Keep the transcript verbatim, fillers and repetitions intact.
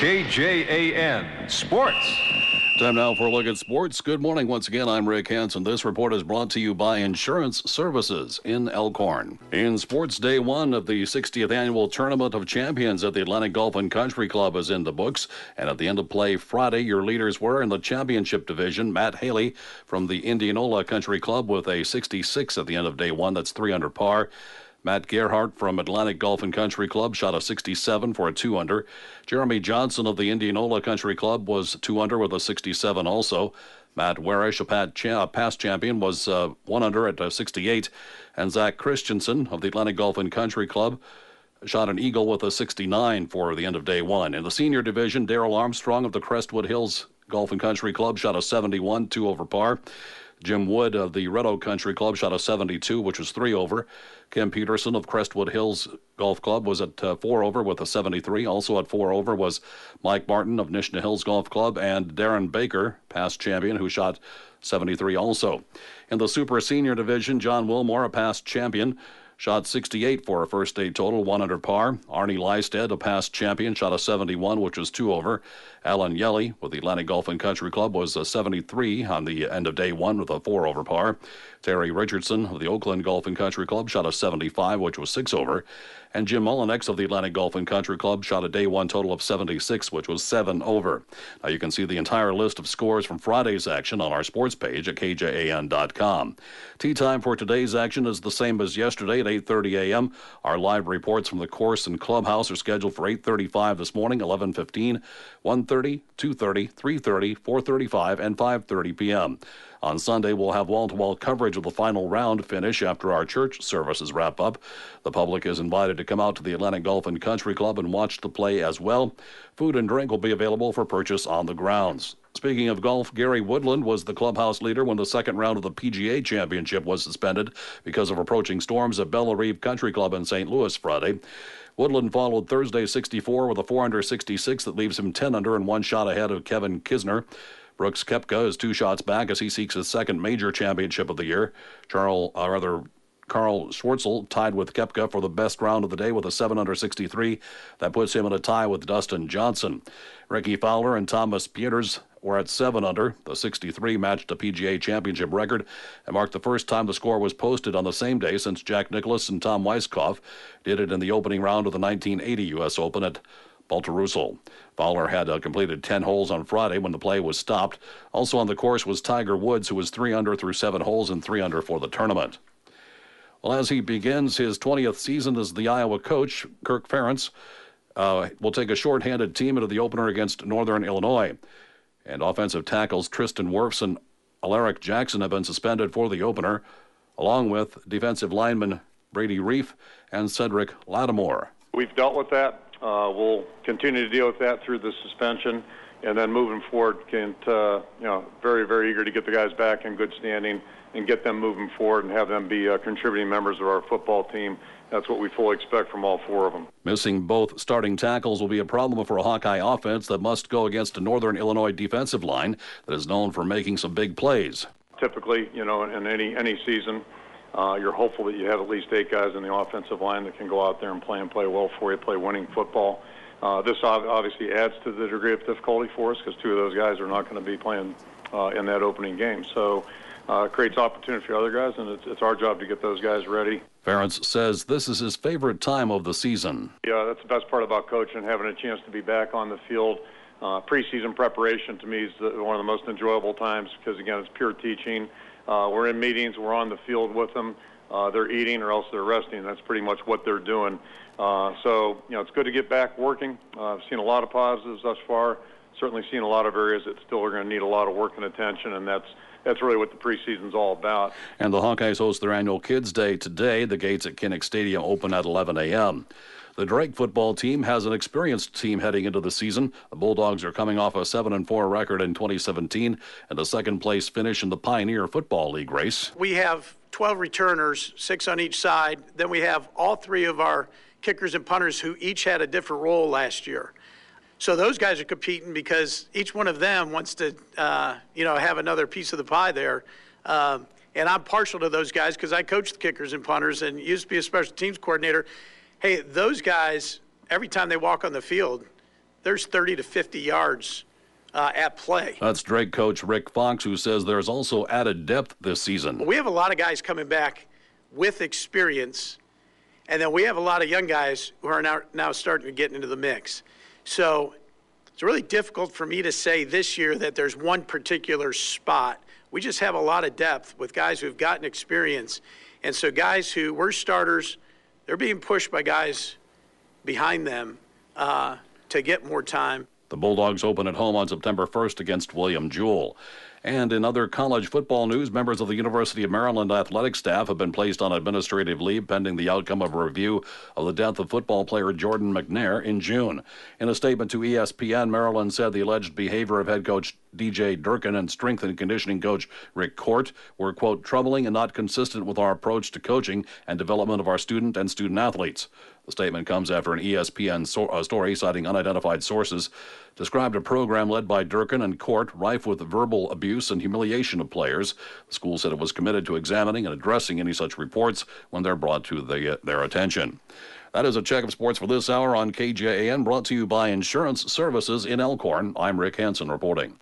K J A N Sports. Time now for a look at sports. Good morning once again. I'm Rick Hansen. This report is brought to you by Insurance Services in Elkhorn. In sports, day one of the sixtieth annual Tournament of Champions at the Atlantic Golf and Country Club is in the books. And at the end of play Friday, your leaders were in the championship division. Matt Haley from the Indianola Country Club with a sixty-six at the end of day one. That's three under par. Matt Gerhardt from Atlantic Golf and Country Club shot a sixty-seven for a two under. Jeremy Johnson of the Indianola Country Club was two under with a sixty-seven also. Matt Warish, a pat cha- past champion, was uh, one under at uh, sixty-eight. And Zach Christensen of the Atlantic Golf and Country Club shot an eagle with a sixty-nine for the end of day one. In the senior division, Darrell Armstrong of the Crestwood Hills Golf and Country Club shot a seventy-one, two over par. Jim Wood of the Red Oak Country Club shot a seventy-two, which was three over. Kim Peterson of Crestwood Hills Golf Club was at uh, four over with a seventy-three. Also at four over was Mike Martin of Nishna Hills Golf Club and Darren Baker, past champion, who shot seventy-three also. In the Super Senior Division, John Wilmore, a past champion, shot sixty-eight for a first day total, one under par. Arnie Lystead, a past champion, shot a seventy-one, which was two over. Alan Yelly with the Atlantic Golf and Country Club was a seventy-three on the end of day one with a four over par. Terry Richardson of the Oakland Golf and Country Club shot a seventy-five, which was six over. And Jim Mullinex of the Atlantic Golf and Country Club shot a day one total of seventy-six, which was seven over. Now you can see the entire list of scores from Friday's action on our sports page at K J A N dot com. Tee time for today's action is the same as yesterday at eight thirty a.m. Our live reports from the course and clubhouse are scheduled for eight thirty-five this morning, eleven fifteen, one thirty, two thirty, three thirty, four thirty-five, and five thirty p.m. On Sunday, we'll have wall-to-wall coverage of the final round finish after our church services wrap up. The public is invited to come out to the Atlantic Golf and Country Club and watch the play as well. Food and drink will be available for purchase on the grounds. Speaking of golf, Gary Woodland was the clubhouse leader when the second round of the P G A Championship was suspended because of approaching storms at Bellerive Country Club in Saint Louis Friday. Woodland followed Thursday's sixty-four with a four under sixty-six that leaves him ten under and one shot ahead of Kevin Kisner. Brooks Koepka is two shots back as he seeks his second major championship of the year. Charles, or rather, Carl Schwartzel tied with Koepka for the best round of the day with a seven under sixty-three. That puts him in a tie with Dustin Johnson. Ricky Fowler and Thomas Pieters were at seven under. The sixty-three matched a P G A Championship record and marked the first time the score was posted on the same day since Jack Nicklaus and Tom Weiskopf did it in the opening round of the nineteen eighty U S Open at Baltusrol. Fowler had uh, completed ten holes on Friday when the play was stopped. Also on the course was Tiger Woods, who was three under through seven holes and three under for the tournament. Well, as he begins his twentieth season as the Iowa coach, Kirk Ferentz uh, will take a shorthanded team into the opener against Northern Illinois. And offensive tackles Tristan Wirfs and Alaric Jackson have been suspended for the opener, along with defensive lineman Brady Reef and Cedric Lattimore. We've dealt with that. Uh, we'll continue to deal with that through the suspension, and then moving forward, can uh, you know, very, very eager to get the guys back in good standing and get them moving forward and have them be uh, contributing members of our football team. That's what we fully expect from all four of them. Missing both starting tackles will be a problem for a Hawkeye offense that must go against a Northern Illinois defensive line that is known for making some big plays. Typically, you know, in any any season, uh, you're hopeful that you have at least eight guys in the offensive line that can go out there and play and play well for you, play winning football. Uh, this obviously adds to the degree of difficulty for us because two of those guys are not going to be playing uh, in that opening game. So uh, it creates opportunity for other guys, and it's, it's our job to get those guys ready. Ferentz says this is his favorite time of the season. Yeah, that's the best part about coaching, having a chance to be back on the field. Uh, preseason preparation to me is the, one of the most enjoyable times because, again, it's pure teaching. Uh, we're in meetings, we're on the field with them. Uh, they're eating or else they're resting. That's pretty much what they're doing. Uh, so, you know, it's good to get back working. Uh, I've seen a lot of positives thus far. Certainly seen a lot of areas that still are going to need a lot of work and attention, and that's that's really what the preseason's all about. And the Hawkeyes host their annual Kids Day today. The gates at Kinnick Stadium open at eleven a.m. The Drake football team has an experienced team heading into the season. The Bulldogs are coming off a seven and four record in twenty seventeen and a second-place finish in the Pioneer Football League race. We have twelve returners, six on each side. Then we have all three of our kickers and punters who each had a different role last year. So those guys are competing because each one of them wants to, uh, you know, have another piece of the pie there. Um, and I'm partial to those guys because I coach the kickers and punters and used to be a special teams coordinator. Hey, those guys, every time they walk on the field, there's thirty to fifty yards uh, at play. That's Drake coach Rick Fox, who says there's also added depth this season. We have a lot of guys coming back with experience, and then we have a lot of young guys who are now, now starting to get into the mix. So it's really difficult for me to say this year that there's one particular spot. We just have a lot of depth with guys who've gotten experience. And so guys who were starters, they're being pushed by guys behind them uh, to get more time. The Bulldogs open at home on September first against William Jewell. And in other college football news, members of the University of Maryland athletic staff have been placed on administrative leave pending the outcome of a review of the death of football player Jordan McNair in June. In a statement to E S P N, Maryland said the alleged behavior of head coach D J Durkin and strength and conditioning coach Rick Court were, quote, troubling and not consistent with our approach to coaching and development of our student and student athletes. The statement comes after an E S P N so- uh, story citing unidentified sources described a program led by Durkin and Court rife with verbal abuse and humiliation of players. The school said it was committed to examining and addressing any such reports when they're brought to the, uh, their attention. That is a check of sports for this hour on K J A N, brought to you by Insurance Services in Elkhorn. I'm Rick Hansen reporting.